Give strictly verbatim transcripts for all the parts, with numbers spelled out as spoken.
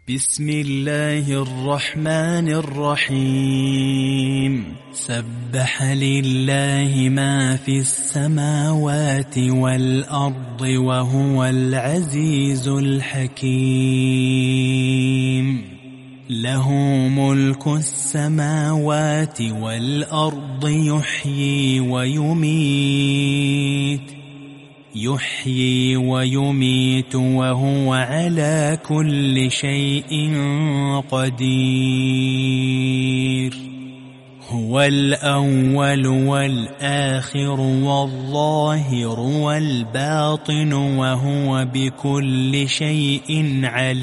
بسم الله الرحمن الرحيم. سبح لله ما في السماوات والأرض وهو العزيز الحكيم. له ملك السماوات والأرض يحيي ويميت يحيي ويميت وهو على كل شيء قدير. هو الأول والآخر والظاهر والباطن وهو بكل شيء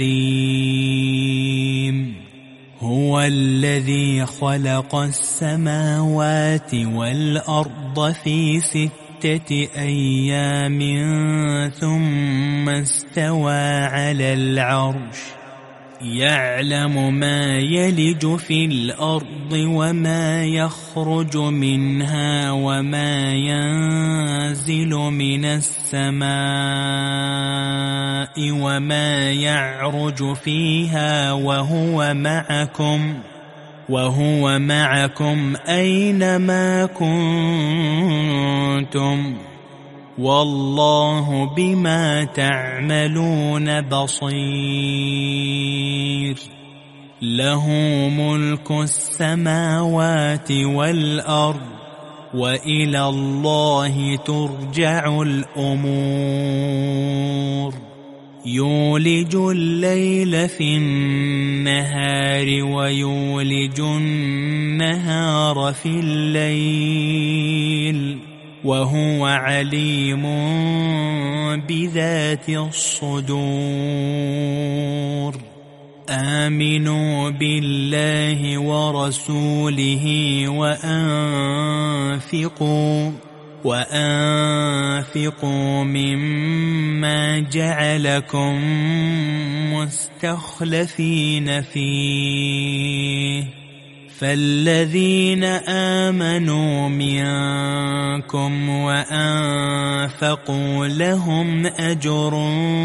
عليم. هو الذي خلق السماوات والأرض في ستة أيام ثم استوى على العرش. يعلم ما يلج في الأرض وما يخرج منها وما ينزل من السماء وما يعرج فيها وهو معكم وهو معكم أينما كنتم والله بما تعملون بصير. له ملك السماوات والأرض وإلى الله ترجع الأمور. يولج الليل في النهار ويولج النهار في الليل وهو عليم بذات الصدور. آمنوا بالله ورسوله وأنفقوا وأنفقوا مما جعلكم مستخلفين فيه. فالذين آمنوا منكم وأنفقوا لهم أجر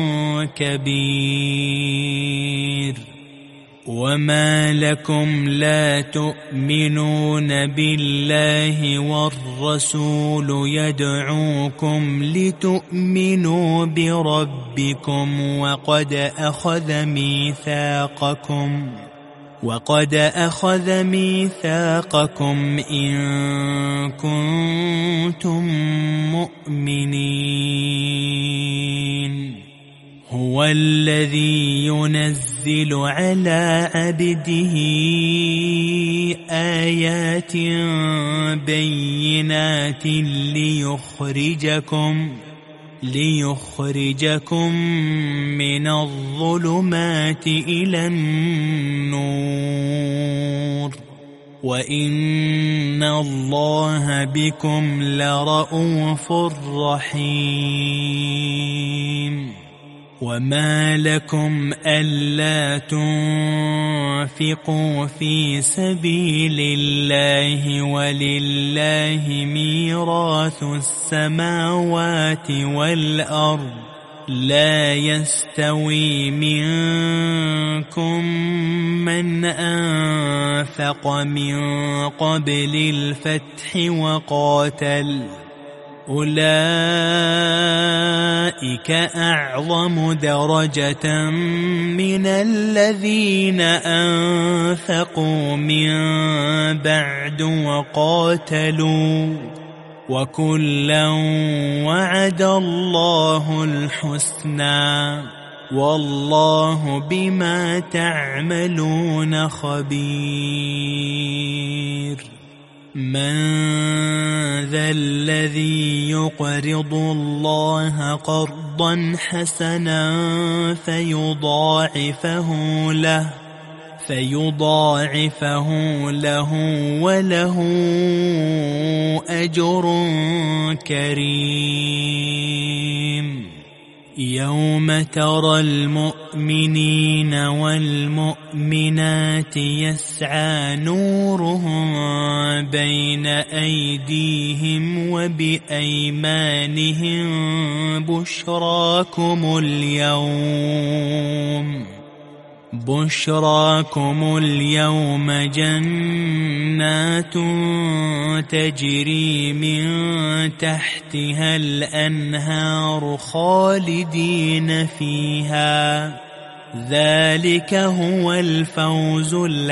كبير. وما لكم لا تؤمنون بالله والرسول يدعوكم لتؤمنوا بربكم وقد أخذ ميثاقكم وقد أخذ ميثاقكم إن كنتم مؤمنين. هو الذي ينزل على عبده آيات بينات ليخرجكم ليخرجكم من الظلمات إلى النور وإن الله بكم لرءوف رحيم. وما لكم ألا تنفقوا في سبيل الله ولله ميراث السماوات والأرض. لا يستوي منكم من أنفق من قبل الفتح وقاتل أولئك أعظم درجة من الذين أنفقوا من بعد وقاتلوا وكلا وعد الله الحسنى والله بما تعملون خبير. من ذا الذي يقرض الله قرضا حسنا فيضاعفه له فيضاعفه له وله أجر كريم. يوم ترى المؤمنين والمؤمنات يسعى نورهم بين أيديهم وبأيمانهم بشراكم اليوم بشراكم اليوم جنات تجري من تحتها الأنهار خالدين فيها، ذلك هو الفوز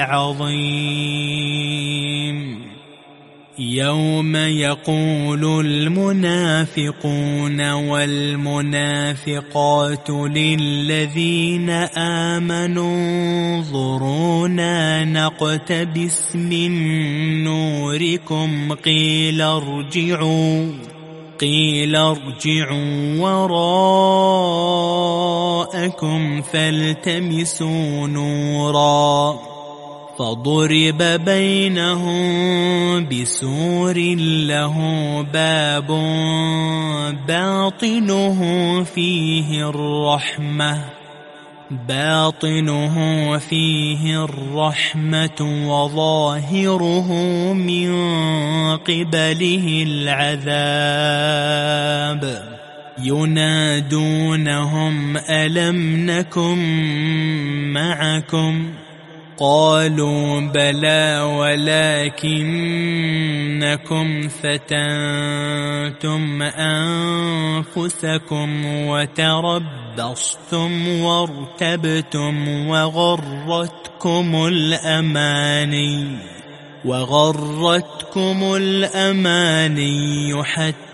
العظيم. يوم يقول المنافقون والمنافقات للذين آمنوا انظرونا نقتبس من نوركم قيل ارجعوا قيل ارجعوا وراءكم فالتمسوا نورا فضرب بينهم بسور له باب باطنه فيه الرحمة باطنه فيه الرحمة وظاهره من قبله العذاب. ينادونهم ألم نكن معكم قالوا بلى ولكنكم فتنتم أنفسكم وتربصتم وارتبتم وغرتكم الأماني وغرتكم الأماني حتى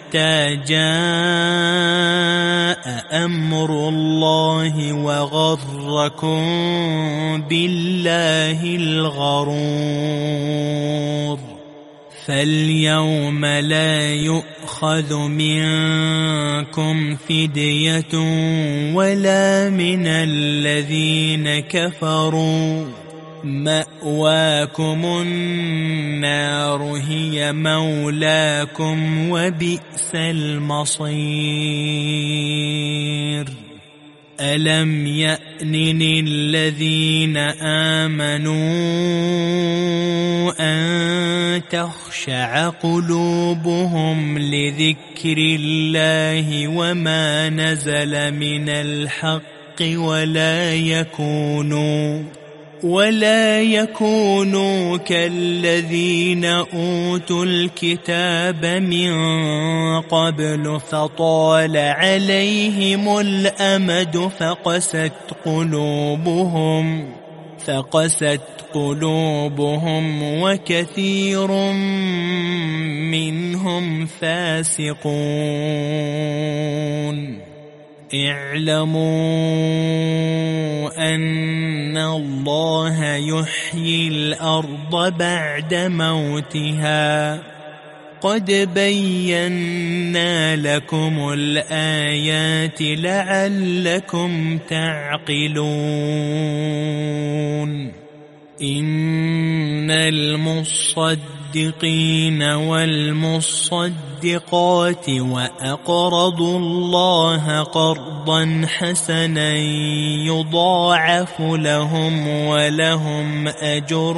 جاء أمر الله وغركم بالله الغرور. فاليوم لا يؤخذ منكم فدية ولا من الذين كفروا، مأواكم النار هي مولاكم وبئس المصير. ألم يأن الذين آمنوا أن تخشع قلوبهم لذكر الله وما نزل من الحق ولا يكونوا ولا يكونوا كالذين أوتوا الكتاب من قبل فطال عليهم الأمد فقست قلوبهم فقست قلوبهم وكثير منهم فاسقون. اعلموا أن الله يحيي الأرض بعد موتها، قد بينا لكم الآيات لعلكم تعقلون. إن المصدقين والمصدقات وأقرضوا الله قرضا حسنا يضاعف لهم ولهم أجر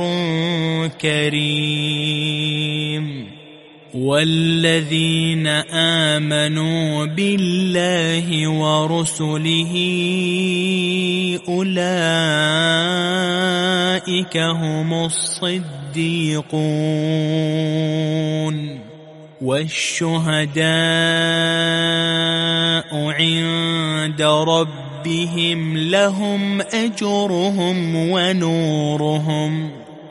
كريم. والذين آمنوا بالله ورسله أولئك هم الصديقون والشهداء عند ربهم لهم أجرهم ونورهم.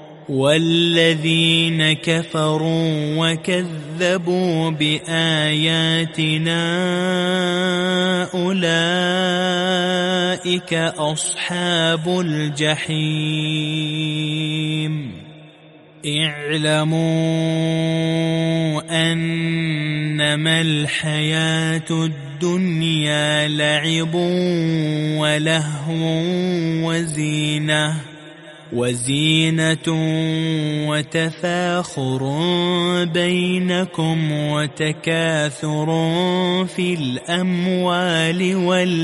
والذين كفروا وكذبوا بآياتنا أولئك أصحاب الجحيم. اعلموا أنما الحياة الدنيا لعب ولهو وزينة وزينة وتفاخر بينكم وتكاثر في الأموال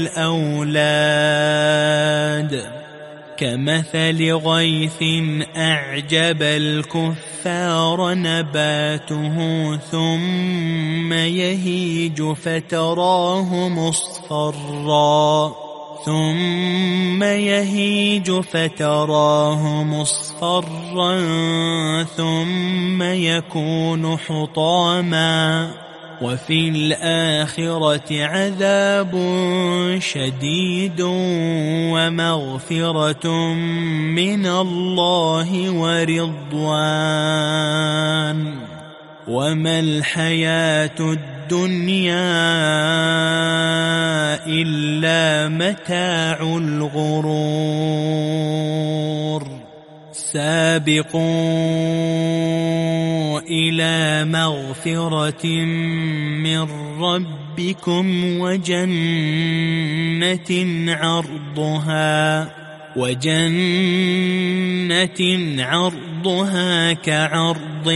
والأولاد كمثل غيث أعجب الكفار نباته ثم يهيج فتراه مصفرا ثم يهيج فتراه مصفرا ثم يكون حطاما وفي الآخرة عذاب شديد ومغفرة من الله ورضوان وما الحياة الدنيا إلا متاع الغرور سابقوا إلى مغفرة من ربكم وجنة عرضها وجنة عرضها كعرض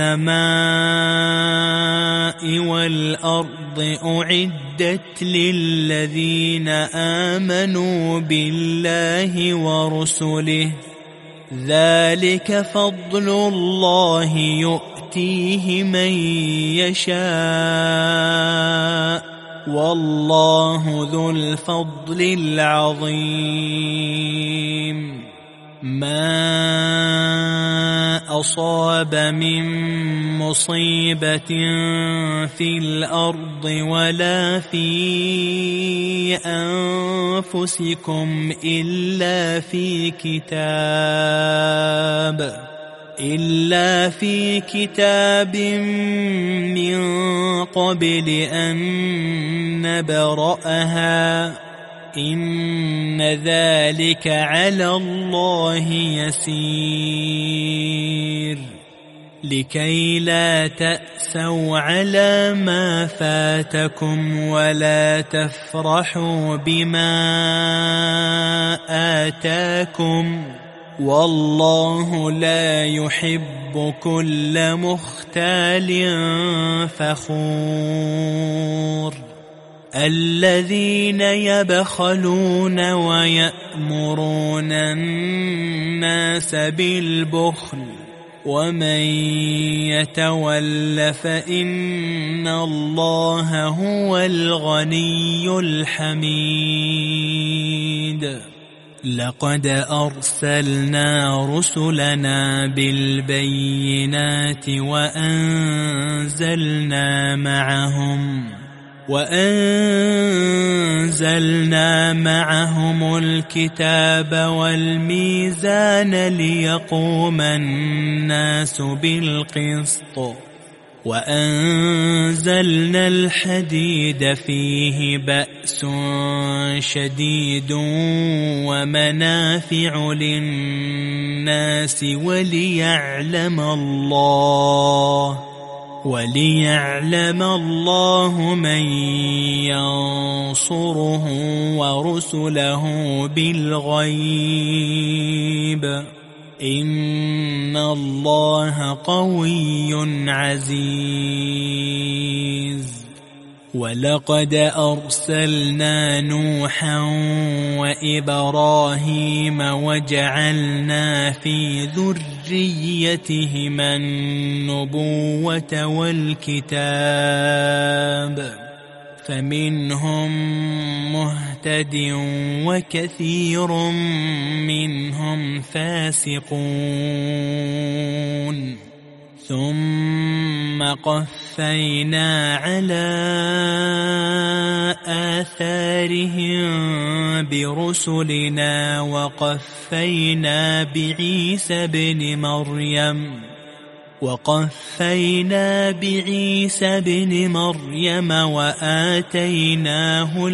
السماء والأرض أعدت للذين آمنوا بالله ورسله ذلك فضل الله يؤتيه من يشاء والله ذو الفضل العظيم ما أصاب من مصيبة في الأرض ولا في أنفسكم إلا في كتاب إلا في كتاب من قبل أن نبرأها إن ذلك على الله يسير لكي لا تأسوا على ما فاتكم ولا تفرحوا بما آتاكم والله لا يحب كل مختال فخور الذين يبخلون ويأمرون الناس بالبخل ومن يتول فإن الله هو الغني الحميد لقد أرسلنا رسلنا بالبينات وأنزلنا معهم وأنزلنا معهم الكتاب والميزان ليقوم الناس بالقسط وأنزلنا الحديد فيه بأس شديد ومنافع للناس وليعلم الله وليعلم الله من ينصره ورسله بالغيب إن الله قوي عزيز ولقد أرسلنا نوحا وإبراهيم وجعلنا في ذريتهما النبوة والكتاب فمنهم مهتد وكثير منهم فاسقون ثم قفينا على آثارهم برسلنا وقفينا بعيسى بن مريم وقفينا بعيسى بن مريم وآتيناه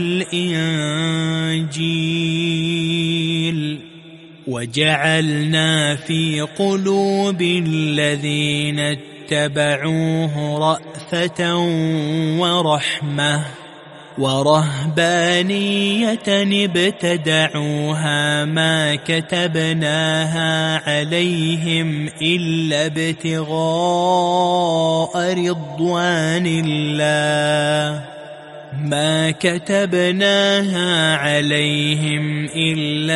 الإنجيل وجعلنا في قلوب الذين اتبعوه رأفة ورحمة ورهبانية ابتدعوها ما كتبناها عليهم إلا ابتغاء رضوان الله ما كتبناها عليهم إلا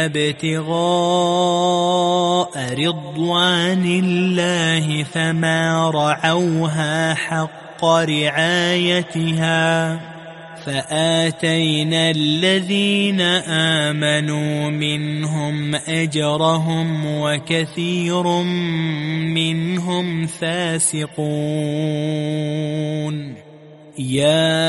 ابتغاء رضوان الله فما رعوها حق رعايتها فآتينا الذين آمنوا منهم أجرهم وكثير منهم فاسقون يا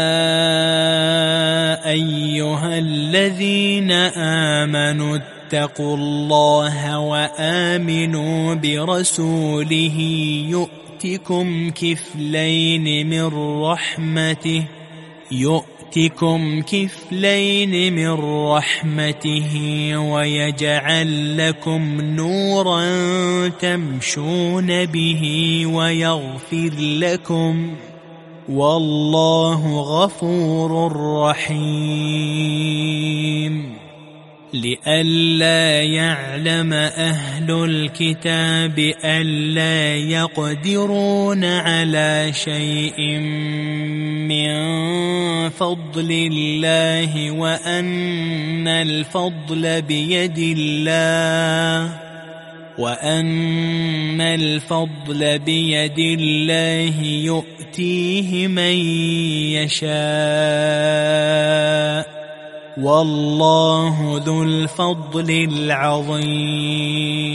أيها الذين آمنوا اتقوا الله وآمنوا برسوله يؤتكم كفلين من رحمته يؤتكم كفلين من رحمته ويجعل لكم نورا تمشون به ويغفر لكم والله غفور رحيم لئلا يعلم أهل الكتاب ألا يقدرون على شيء من فضل الله وأن الفضل بيد الله وأن الفضل بيد الله يؤتيه من يشاء والله ذو الفضل العظيم